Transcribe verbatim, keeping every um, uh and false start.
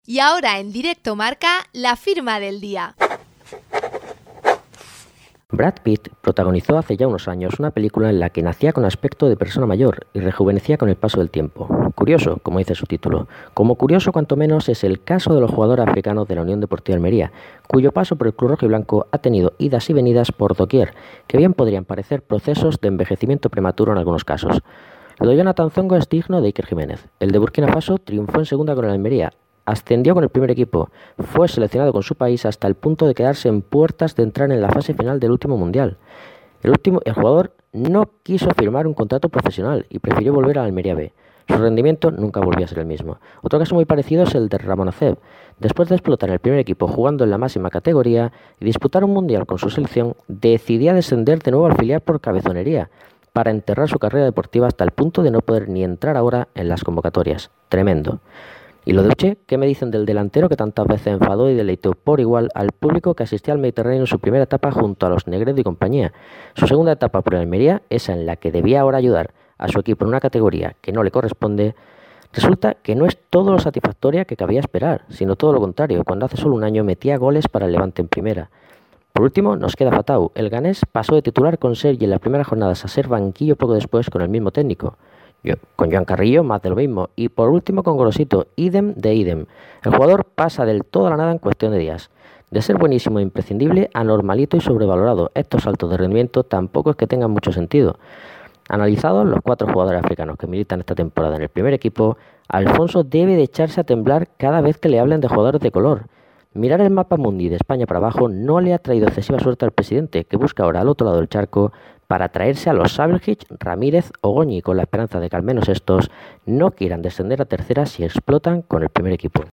Y ahora en Directo Marca, la firma del día. Brad Pitt protagonizó hace ya unos años una película en la que nacía con aspecto de persona mayor y rejuvenecía con el paso del tiempo. Curioso, como dice su título. Como curioso cuanto menos es el caso de los jugadores africanos de la Unión Deportiva Almería, cuyo paso por el club rojo y blanco ha tenido idas y venidas por doquier, que bien podrían parecer procesos de envejecimiento prematuro en algunos casos. Lo de Jonathan Zongo es digno de Iker Jiménez. El de Burkina Faso triunfó en segunda con el Almería, ascendió con el primer equipo, fue seleccionado con su país hasta el punto de quedarse en puertas de entrar en la fase final del último mundial. El, último, el jugador no quiso firmar un contrato profesional y prefirió volver a Almería B. Su rendimiento nunca volvió a ser el mismo. Otro caso muy parecido es el de Ramón Aceb. Después de explotar en el primer equipo jugando en la máxima categoría y disputar un mundial con su selección, decidía descender de nuevo al filial por cabezonería, para enterrar su carrera deportiva hasta el punto de no poder ni entrar ahora en las convocatorias. Tremendo. Y lo de Uche, ¿qué me dicen del delantero que tantas veces enfadó y deleitó por igual al público que asistía al Mediterráneo en su primera etapa junto a los Negredo y compañía? Su segunda etapa por el Almería, esa en la que debía ahora ayudar a su equipo en una categoría que no le corresponde, resulta que no es todo lo satisfactoria que cabía esperar, sino todo lo contrario, cuando hace solo un año metía goles para el Levante en primera. Por último, nos queda Fatau. El ganés pasó de titular con Sergi en las primeras jornadas a ser banquillo poco después con el mismo técnico. Yo, con Joan Carrillo, más de lo mismo. Y por último con Gorosito, idem de idem. El jugador pasa del todo a la nada en cuestión de días. De ser buenísimo e imprescindible a normalito y sobrevalorado. Estos saltos de rendimiento tampoco es que tengan mucho sentido. Analizados los cuatro jugadores africanos que militan esta temporada en el primer equipo, Alfonso debe de echarse a temblar cada vez que le hablen de jugadores de color. Mirar el mapa mundi de España para abajo no le ha traído excesiva suerte al presidente, que busca ahora al otro lado del charco para traerse a los Savelhich, Ramírez o Goñi, con la esperanza de que al menos estos no quieran descender a tercera si explotan con el primer equipo.